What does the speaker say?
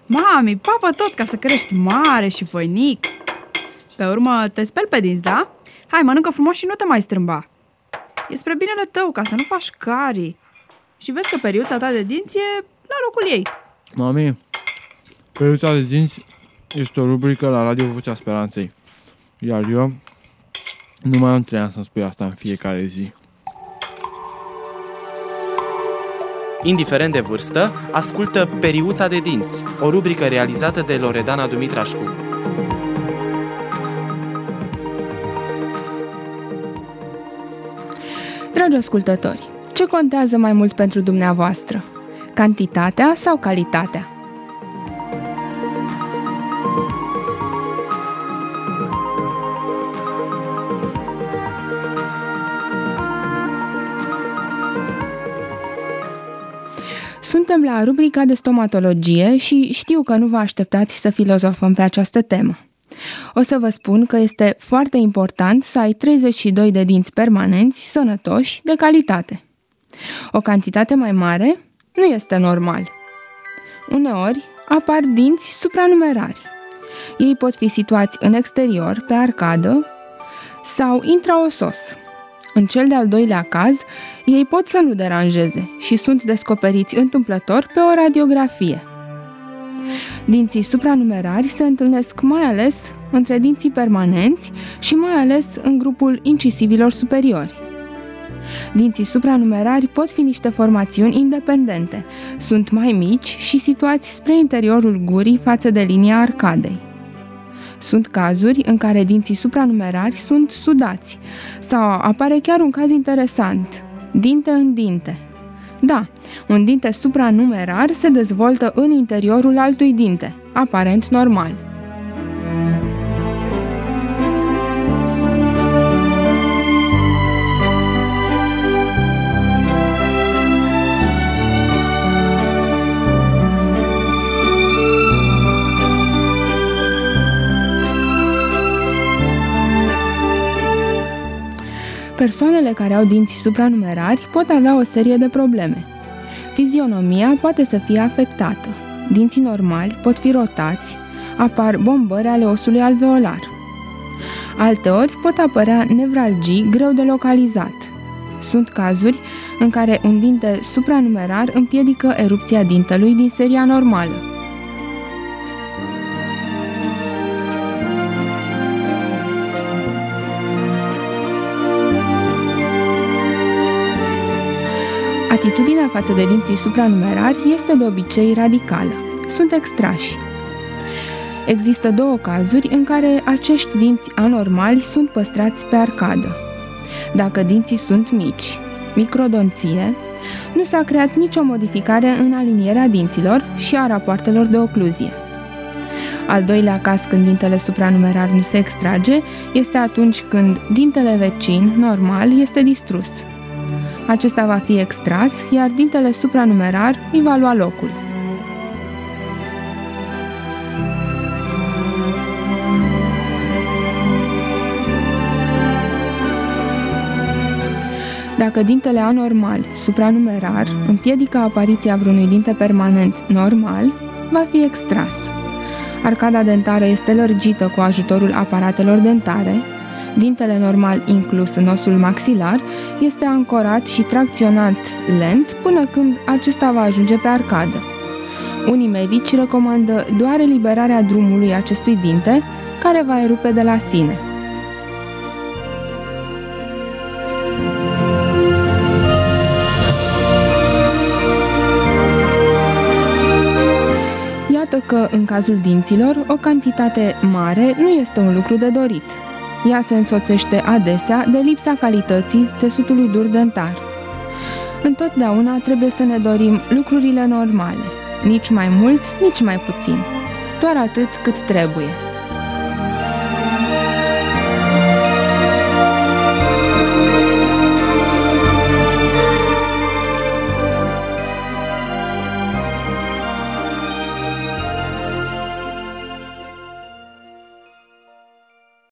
Mami, papă tot ca să crești mare și voinic. Pe urmă te speli pe dinți, da? Hai, mănâncă frumos și nu te mai strâmba. E spre binele tău, ca să nu faci carii. Și vezi că periuța ta de dinți e la locul ei. Mami, periuța de dinți este o rubrică la Radio Vocea Speranței. Iar eu nu mai am 3 ani să-mi spui asta în fiecare zi. Indiferent de vârstă, ascultă Periuța de dinți, o rubrică realizată de Loredana Dumitrașcu. Dragi ascultători, ce contează mai mult pentru dumneavoastră? Cantitatea sau calitatea? Suntem la rubrica de stomatologie și știu că nu vă așteptați să filozofăm pe această temă. O să vă spun că este foarte important să ai 32 de dinți permanenți, sănătoși, de calitate. O cantitate mai mare nu este normal. Uneori apar dinți supranumerari. Ei pot fi situați în exterior, pe arcadă sau intraosos. În cel de-al doilea caz, ei pot să nu deranjeze și sunt descoperiți întâmplător pe o radiografie. Dinții supranumerari se întâlnesc mai ales între dinții permanenți și mai ales în grupul incisivilor superiori. Dinții supranumerari pot fi niște formațiuni independente, sunt mai mici și situați spre interiorul gurii față de linia arcadei. Sunt cazuri în care dinții supranumerari sunt sudați sau apare chiar un caz interesant, dinte în dinte. Da, un dinte supranumerar se dezvoltă în interiorul altui dinte, aparent normal. Persoanele care au dinți supranumerari pot avea o serie de probleme. Fizionomia poate să fie afectată. Dinții normali pot fi rotați, apar bombări ale osului alveolar. Alteori pot apărea nevralgii greu de localizat. Sunt cazuri în care un dinte supranumerar împiedică erupția dintelui din seria normală. Atitudinea față de dinții supranumerari este de obicei radicală. Sunt extrași. Există 2 cazuri în care acești dinți anormali sunt păstrați pe arcadă. Dacă dinții sunt mici, microdonție, nu s-a creat nicio modificare în alinierea dinților și a rapoartelor de ocluzie. Al doilea caz când dintele supranumerar nu se extrage este atunci când dintele vecin, normal, este distrus. Acesta va fi extras, iar dintele supranumerar îi va lua locul. Dacă dintele anormal, supranumerar, împiedică apariția vreunui dinte permanent normal, va fi extras. Arcada dentară este lărgită cu ajutorul aparatelor dentare. Dintele normal inclus în osul maxilar este ancorat și tracționat lent până când acesta va ajunge pe arcadă. Unii medici recomandă doar eliberarea drumului acestui dinte, care va erupe de la sine. Iată că, în cazul dinților, o cantitate mare nu este un lucru de dorit. Ea se însoțește adesea de lipsa calității țesutului dur dentar. Întotdeauna trebuie să ne dorim lucrurile normale, nici mai mult, nici mai puțin, doar atât cât trebuie.